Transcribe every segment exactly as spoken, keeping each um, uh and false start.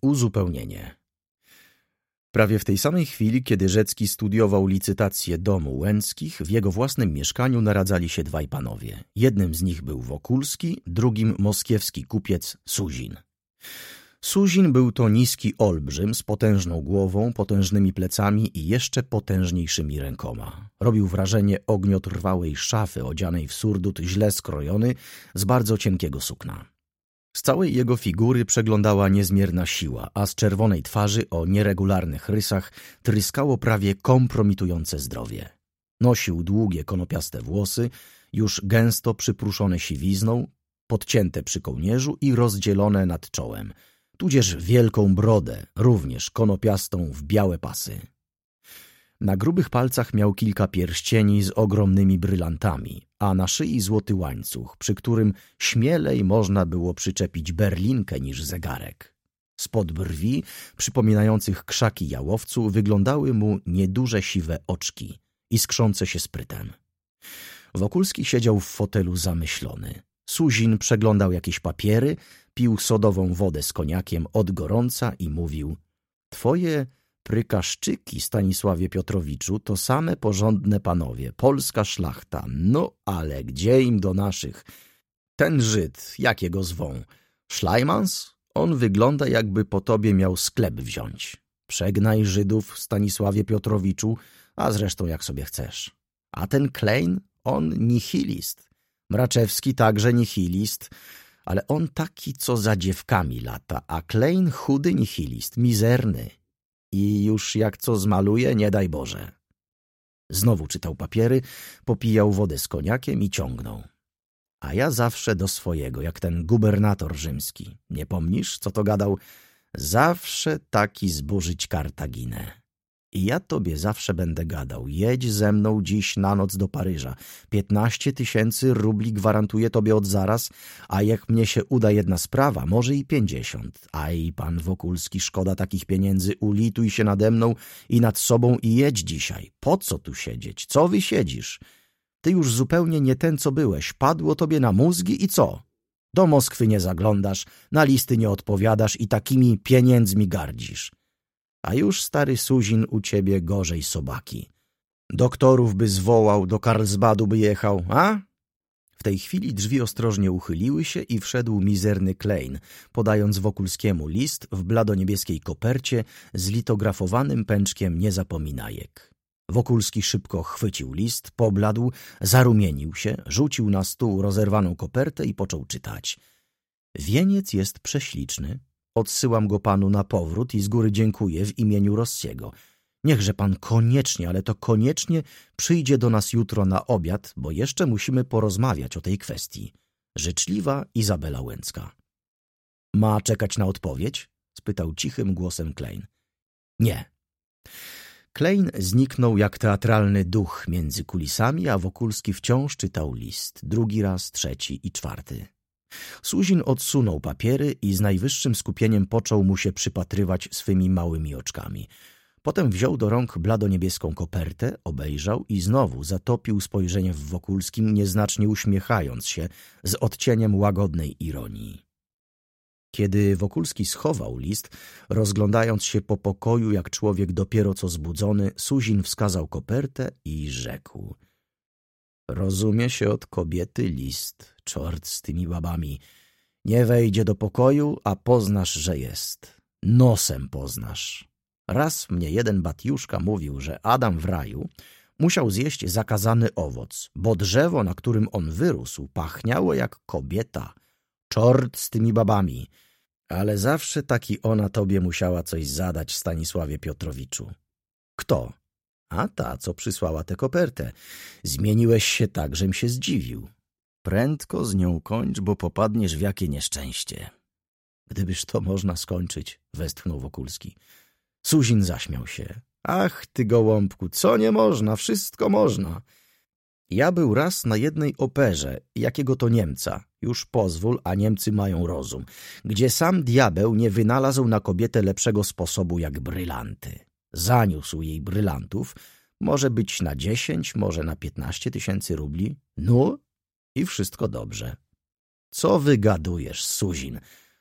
Uzupełnienie. Prawie w tej samej chwili, kiedy Rzecki studiował licytację domu Łęckich, w jego własnym mieszkaniu naradzali się dwaj panowie. Jednym z nich był Wokulski, drugim moskiewski kupiec Suzin. Suzin był to niski olbrzym z potężną głową, potężnymi plecami i jeszcze potężniejszymi rękoma. Robił wrażenie ogniotrwałej szafy odzianej w surdut źle skrojony z bardzo cienkiego sukna. Z całej jego figury przeglądała niezmierna siła, a z czerwonej twarzy o nieregularnych rysach tryskało prawie kompromitujące zdrowie. Nosił długie konopiaste włosy, już gęsto przypruszone siwizną, podcięte przy kołnierzu i rozdzielone nad czołem, tudzież wielką brodę, również konopiastą w białe pasy. Na grubych palcach miał kilka pierścieni z ogromnymi brylantami, a na szyi złoty łańcuch, przy którym śmielej można było przyczepić berlinkę niż zegarek. Spod brwi, przypominających krzaki jałowcu, wyglądały mu nieduże siwe oczki, iskrzące się sprytem. Wokulski siedział w fotelu zamyślony. Suzin przeglądał jakieś papiery, pił sodową wodę z koniakiem od gorąca i mówił: twoje prykaszczyki, Stanisławie Piotrowiczu, to same porządne panowie, polska szlachta. No ale gdzie im do naszych? Ten Żyd, jak jego zwą? Szlajmans? On wygląda, jakby po tobie miał sklep wziąć. Przegnaj Żydów, Stanisławie Piotrowiczu, a zresztą jak sobie chcesz. A ten Klein? On nihilist. Mraczewski także nihilist, ale on taki, co za dziewkami lata, a Klein chudy nihilist, mizerny. I już jak co zmaluje, nie daj Boże. Znowu czytał papiery, popijał wodę z koniakiem i ciągnął. A ja zawsze do swojego, jak ten gubernator rzymski. Nie pomnisz, co to gadał? Zawsze taki zburzyć Kartaginę. I ja tobie zawsze będę gadał. Jedź ze mną dziś na noc do Paryża. Piętnaście tysięcy rubli gwarantuję tobie od zaraz, a jak mnie się uda jedna sprawa, może i pięćdziesiąt. Aj, pan Wokulski, szkoda takich pieniędzy. Ulituj się nade mną i nad sobą i jedź dzisiaj. Po co tu siedzieć? Co wy siedzisz? Ty już zupełnie nie ten, co byłeś. Padło tobie na mózgi i co? Do Moskwy nie zaglądasz, na listy nie odpowiadasz i takimi pieniędzmi gardzisz. A już stary Suzin u ciebie gorzej sobaki. Doktorów by zwołał, do Karlsbadu by jechał, a? W tej chwili drzwi ostrożnie uchyliły się i wszedł mizerny Klein, podając Wokulskiemu list w bladoniebieskiej kopercie z litografowanym pęczkiem niezapominajek. Wokulski szybko chwycił list, pobladł, zarumienił się, rzucił na stół rozerwaną kopertę i począł czytać. Wieniec jest prześliczny. Odsyłam go panu na powrót i z góry dziękuję w imieniu Rossiego. Niechże pan koniecznie, ale to koniecznie przyjdzie do nas jutro na obiad, bo jeszcze musimy porozmawiać o tej kwestii. Życzliwa Izabela Łęcka. Ma czekać na odpowiedź? Spytał cichym głosem Klein. Nie. Klein zniknął jak teatralny duch między kulisami, a Wokulski wciąż czytał list. Drugi raz, trzeci i czwarty. Suzin odsunął papiery i z najwyższym skupieniem począł mu się przypatrywać swymi małymi oczkami. Potem wziął do rąk bladoniebieską kopertę, obejrzał i znowu zatopił spojrzenie w Wokulskim, nieznacznie uśmiechając się z odcieniem łagodnej ironii. Kiedy Wokulski schował list, rozglądając się po pokoju jak człowiek dopiero co zbudzony, Suzin wskazał kopertę i rzekł: rozumie się od kobiety list, czort z tymi babami. Nie wejdzie do pokoju, a poznasz, że jest. Nosem poznasz. Raz mnie jeden batiuszka mówił, że Adam w raju musiał zjeść zakazany owoc, bo drzewo, na którym on wyrósł, pachniało jak kobieta. Czort z tymi babami. Ale zawsze taki ona tobie musiała coś zadać, Stanisławie Piotrowiczu. Kto? A ta, co przysłała tę kopertę. Zmieniłeś się tak, żem się zdziwił. Prędko z nią kończ, bo popadniesz w jakie nieszczęście. Gdybyż to można skończyć, westchnął Wokulski. Suzin zaśmiał się. Ach, ty gołąbku, co nie można, wszystko można. Ja był raz na jednej operze, jakiego to Niemca, już pozwól, a Niemcy mają rozum, gdzie sam diabeł nie wynalazł na kobietę lepszego sposobu jak brylanty. Zaniósł jej brylantów, może być na dziesięć, może na piętnaście tysięcy rubli, no i wszystko dobrze. Co wygadujesz, Suzin?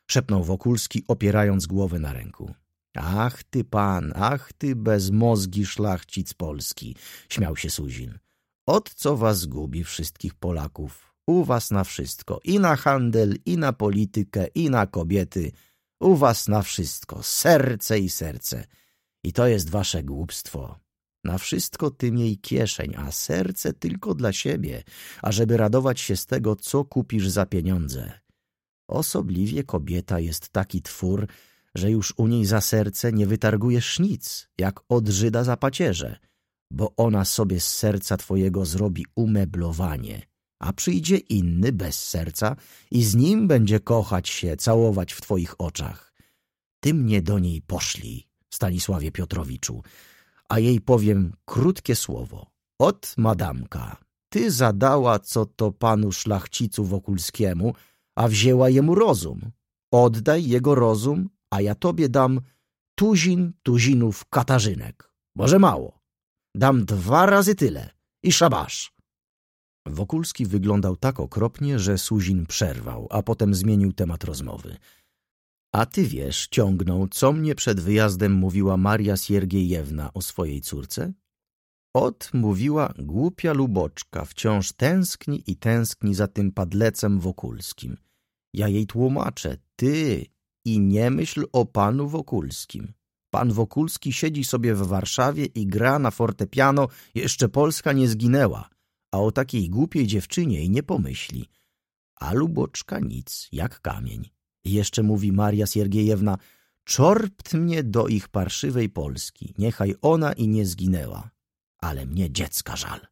szepnął Wokulski, opierając głowę na ręku. Ach ty pan, ach ty bezmozgi szlachcic polski, śmiał się Suzin. Od co was gubi wszystkich Polaków? U was na wszystko, i na handel, i na politykę, i na kobiety. U was na wszystko, serce i serce. I to jest wasze głupstwo. Na wszystko ty miej kieszeń, a serce tylko dla siebie, ażeby radować się z tego, co kupisz za pieniądze. Osobliwie kobieta jest taki twór, że już u niej za serce nie wytargujesz nic, jak od Żyda za pacierze, bo ona sobie z serca twojego zrobi umeblowanie, a przyjdzie inny bez serca i z nim będzie kochać się, całować w twoich oczach. Ty mnie do niej poszli, Stanisławie Piotrowiczu, a jej powiem krótkie słowo. Ot, madamka, ty zadała co to panu szlachcicu Wokulskiemu, a wzięła jemu rozum. Oddaj jego rozum, a ja tobie dam tuzin tuzinów katarzynek. Może mało. Dam dwa razy tyle i szabasz. Wokulski wyglądał tak okropnie, że Suzin przerwał, a potem zmienił temat rozmowy. A ty wiesz, ciągnął, co mnie przed wyjazdem mówiła Maria Siergiejewna o swojej córce? Ot, mówiła, głupia luboczka, wciąż tęskni i tęskni za tym padlecem Wokulskim. Ja jej tłumaczę, ty i nie myśl o panu Wokulskim. Pan Wokulski siedzi sobie w Warszawie i gra na fortepiano, jeszcze Polska nie zginęła, a o takiej głupiej dziewczynie i nie pomyśli. A luboczka nic, jak kamień. I jeszcze mówi Maria Siergiejewna, czorpt mnie do ich parszywej Polski, niechaj ona i nie zginęła, ale mnie dziecka żal.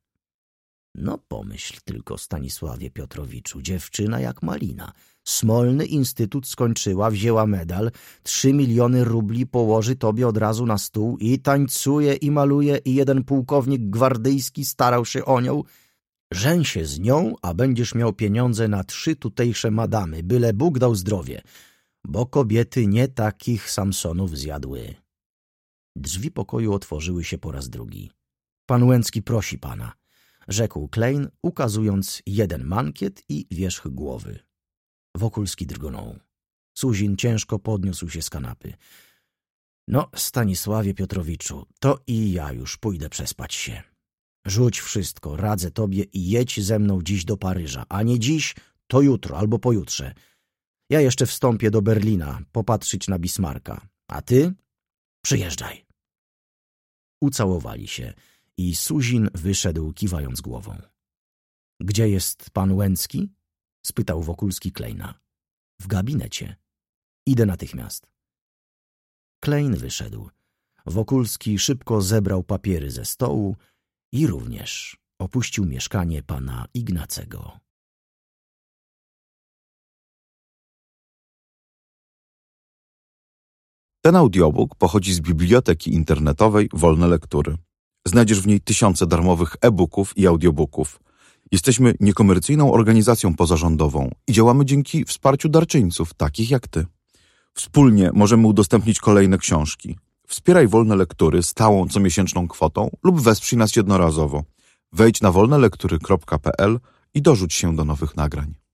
No pomyśl tylko, Stanisławie Piotrowiczu, dziewczyna jak malina. Smolny Instytut skończyła, wzięła medal, trzy miliony rubli położy tobie od razu na stół i tańcuje i maluje i jeden pułkownik gwardyjski starał się o nią. Żeń się z nią, a będziesz miał pieniądze na trzy tutejsze madamy, byle Bóg dał zdrowie, bo kobiety nie takich Samsonów zjadły. Drzwi pokoju otworzyły się po raz drugi. Pan Łęcki prosi pana, rzekł Klein, ukazując jeden mankiet i wierzch głowy. Wokulski drgnął. Suzin ciężko podniósł się z kanapy. No, Stanisławie Piotrowiczu, to i ja już pójdę przespać się. Rzuć wszystko, radzę tobie i jedź ze mną dziś do Paryża, a nie dziś, to jutro albo pojutrze. Ja jeszcze wstąpię do Berlina, popatrzyć na Bismarcka, a ty przyjeżdżaj. Ucałowali się i Suzin wyszedł, kiwając głową. Gdzie jest pan Łęcki? Spytał Wokulski Kleina. W gabinecie. Idę natychmiast. Klein wyszedł. Wokulski szybko zebrał papiery ze stołu i również opuścił mieszkanie pana Ignacego. Ten audiobook pochodzi z biblioteki internetowej Wolne Lektury. Znajdziesz w niej tysiące darmowych e-booków i audiobooków. Jesteśmy niekomercyjną organizacją pozarządową i działamy dzięki wsparciu darczyńców, takich jak ty. Wspólnie możemy udostępnić kolejne książki. Wspieraj Wolne Lektury stałą comiesięczną kwotą lub wesprzyj nas jednorazowo. Wejdź na wolne lektury kropka p l i dorzuć się do nowych nagrań.